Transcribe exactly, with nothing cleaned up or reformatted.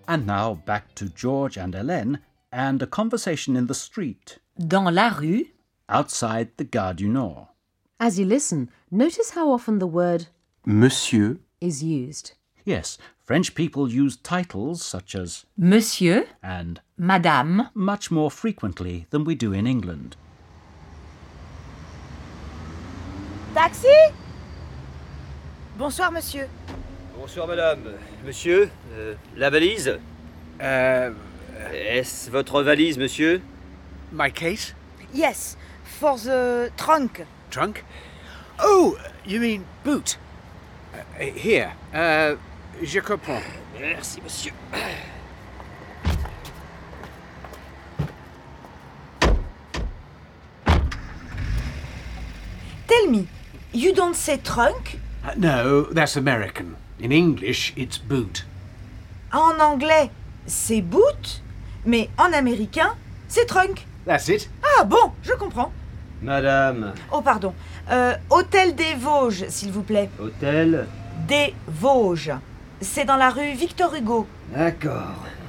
And now back to George and Hélène and a conversation in the street. Dans la rue. Outside the Gare du Nord. As you listen, notice how often the word Monsieur is used. Yes, French people use titles such as Monsieur, and Madame. much more frequently than we do in England. Taxi? Bonsoir, monsieur. Bonsoir, madame. Monsieur, euh, la valise? Uh, Est-ce votre valise, monsieur? my case? Yes, for the trunk. Trunk? Oh, you mean boot? Uh, here. Uh, je comprends. Merci, monsieur. Tell me, you don't say trunk? Uh, no, that's American. In English, it's boot. En anglais, c'est boot, mais en américain, c'est trunk. That's it. Ah bon, je comprends. Madame, Oh, pardon. Euh, Hôtel des Vosges, s'il vous plaît. hôtel? Des Vosges. C'est dans la rue Victor Hugo. D'accord.